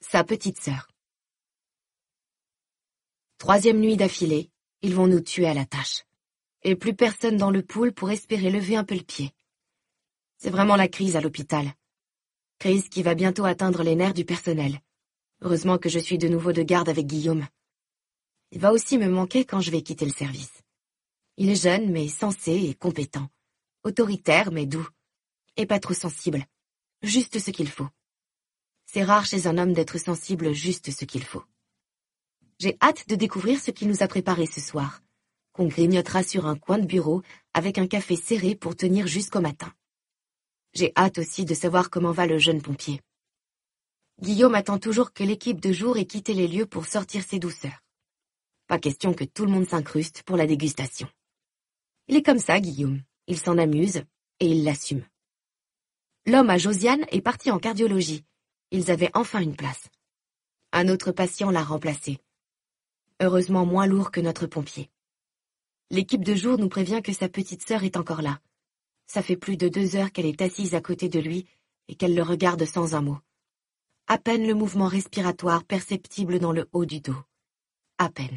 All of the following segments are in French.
Sa petite sœur. 3e nuit d'affilée, ils vont nous tuer à la tâche. Et plus personne dans le pool pour espérer lever un peu le pied. C'est vraiment la crise à l'hôpital. Crise qui va bientôt atteindre les nerfs du personnel. Heureusement que je suis de nouveau de garde avec Guillaume. Il va aussi me manquer quand je vais quitter le service. Il est jeune mais sensé et compétent. Autoritaire mais doux. Et pas trop sensible. Juste ce qu'il faut. C'est rare chez un homme d'être sensible juste ce qu'il faut. J'ai hâte de découvrir ce qu'il nous a préparé ce soir, qu'on grignotera sur un coin de bureau avec un café serré pour tenir jusqu'au matin. J'ai hâte aussi de savoir comment va le jeune pompier. Guillaume attend toujours que l'équipe de jour ait quitté les lieux pour sortir ses douceurs. Pas question que tout le monde s'incruste pour la dégustation. Il est comme ça, Guillaume. Il s'en amuse et il l'assume. L'homme à Josiane est parti en cardiologie. Ils avaient enfin une place. Un autre patient l'a remplacé. Heureusement moins lourd que notre pompier. L'équipe de jour nous prévient que sa petite sœur est encore là. Ça fait plus de 2 heures qu'elle est assise à côté de lui et qu'elle le regarde sans un mot. À peine le mouvement respiratoire perceptible dans le haut du dos. À peine.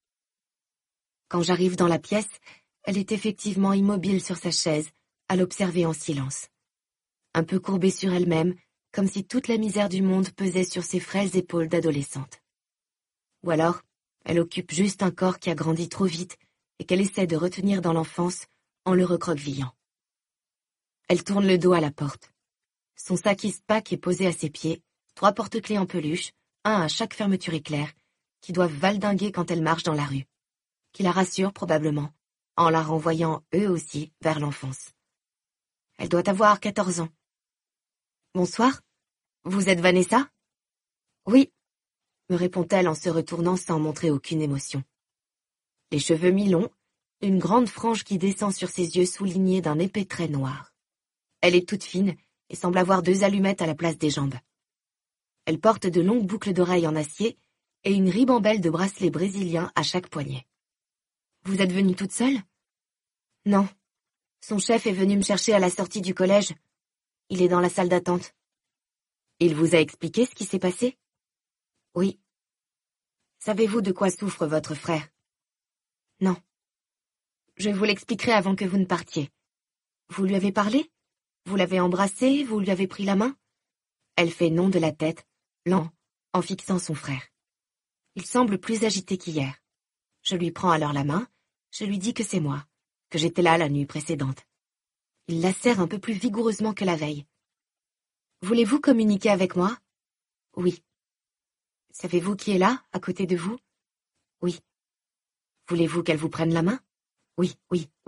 Quand j'arrive dans la pièce, elle est effectivement immobile sur sa chaise, à l'observer en silence. Un peu courbée sur elle-même, comme si toute la misère du monde pesait sur ses frêles épaules d'adolescente. Ou alors, elle occupe juste un corps qui a grandi trop vite et qu'elle essaie de retenir dans l'enfance en le recroquevillant. Elle tourne le dos à la porte. Son sac Eastpak est posé à ses pieds, 3 porte-clés en peluche, un à chaque fermeture éclair, qui doivent valdinguer quand elle marche dans la rue. Qui la rassure probablement, en la renvoyant eux aussi vers l'enfance. Elle doit avoir 14 ans. « Bonsoir, vous êtes Vanessa ?»« Oui », me répond-elle en se retournant sans montrer aucune émotion. Les cheveux mi-longs, une grande frange qui descend sur ses yeux soulignés d'un épais trait noir. Elle est toute fine et semble avoir 2 allumettes à la place des jambes. Elle porte de longues boucles d'oreilles en acier et une ribambelle de bracelets brésiliens à chaque poignet. « Vous êtes venue toute seule ?»« Non. Son chef est venu me chercher à la sortie du collège. Il est dans la salle d'attente. »« Il vous a expliqué ce qui s'est passé ?»« Oui. »« Savez-vous de quoi souffre votre frère ?»« Non. »« Je vous l'expliquerai avant que vous ne partiez. Vous lui avez parlé ? Vous l'avez embrassé ? Vous lui avez pris la main ?» Elle fait non de la tête, lent, en fixant son frère. Il semble plus agité qu'hier. Je lui prends alors la main, je lui dis que c'est moi, que j'étais là la nuit précédente. Il la serre un peu plus vigoureusement que la veille. « Voulez-vous communiquer avec moi ? » ?»« Oui. »« Savez-vous qui est là, à côté de vous ? » ?»« Oui. »« Voulez-vous qu'elle vous prenne la main ? » ?»« Oui, oui, oui. »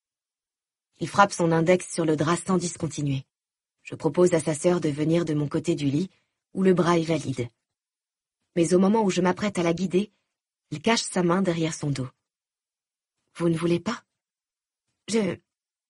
Il frappe son index sur le drap sans discontinuer. Je propose à sa sœur de venir de mon côté du lit, où le bras est valide. Mais au moment où je m'apprête à la guider, elle cache sa main derrière son dos. « Vous ne voulez pas ? » J'ai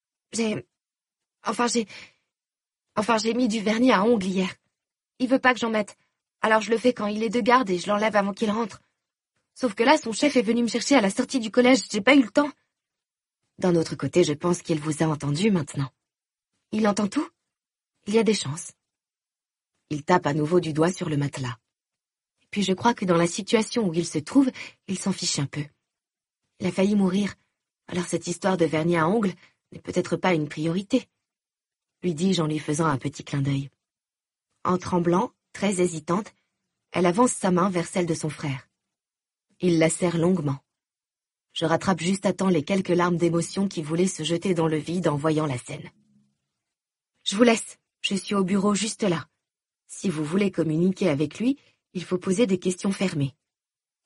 mis du vernis à ongles hier. Il veut pas que j'en mette. Alors je le fais quand il est de garde et je l'enlève avant qu'il rentre. Sauf que là, son chef est venu me chercher à la sortie du collège, j'ai pas eu le temps. D'un autre côté, je pense qu'il vous a entendu maintenant. Il entend tout ? Il y a des chances. Il tape à nouveau du doigt sur le matelas. Et puis je crois que dans la situation où il se trouve, il s'en fiche un peu. Il a failli mourir, alors cette histoire de vernis à ongles n'est peut-être pas une priorité, lui dis-je en lui faisant un petit clin d'œil. En tremblant, très hésitante, elle avance sa main vers celle de son frère. Il la serre longuement. Je rattrape juste à temps les quelques larmes d'émotion qui voulaient se jeter dans le vide en voyant la scène. Je vous laisse, je suis au bureau juste là. Si vous voulez communiquer avec lui, il faut poser des questions fermées. Fermées ?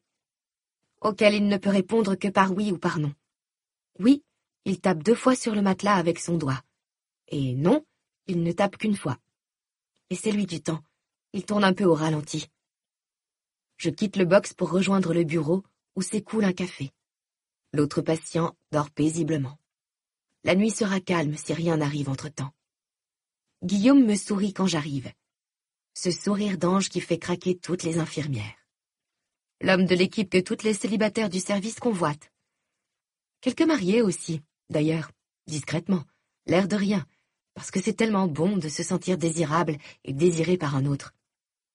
Auxquelles il ne peut répondre que par oui ou par non. Oui, il tape 2 fois sur le matelas avec son doigt. Et non, il ne tape qu'une fois. Laissez-lui du temps, il tourne un peu au ralenti. Je quitte le box pour rejoindre le bureau où s'écoule un café. L'autre patient dort paisiblement. La nuit sera calme si rien n'arrive entre-temps. Guillaume me sourit quand j'arrive. Ce sourire d'ange qui fait craquer toutes les infirmières. L'homme de l'équipe que toutes les célibataires du service convoitent. Quelques mariés aussi, d'ailleurs, discrètement, l'air de rien, parce que c'est tellement bon de se sentir désirable et désiré par un autre.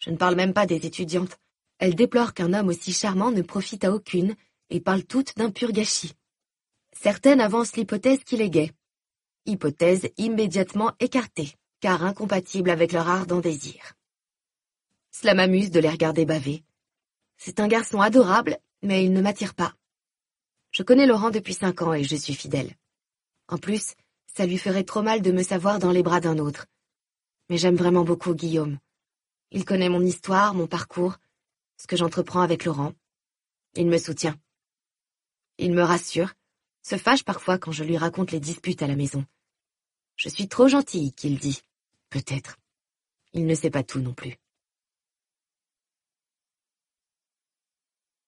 Je ne parle même pas des étudiantes. Elles déplorent qu'un homme aussi charmant ne profite à aucune et parlent toutes d'un pur gâchis. Certaines avancent l'hypothèse qu'il est gai. Hypothèse immédiatement écartée, car incompatible avec leur ardent désir. Cela m'amuse de les regarder baver. C'est un garçon adorable, mais il ne m'attire pas. Je connais Laurent depuis 5 ans et je suis fidèle. En plus, ça lui ferait trop mal de me savoir dans les bras d'un autre. Mais j'aime vraiment beaucoup Guillaume. Il connaît mon histoire, mon parcours, ce que j'entreprends avec Laurent. Il me soutient. Il me rassure, se fâche parfois quand je lui raconte les disputes à la maison. Je suis trop gentille, qu'il dit. Peut-être. Il ne sait pas tout non plus.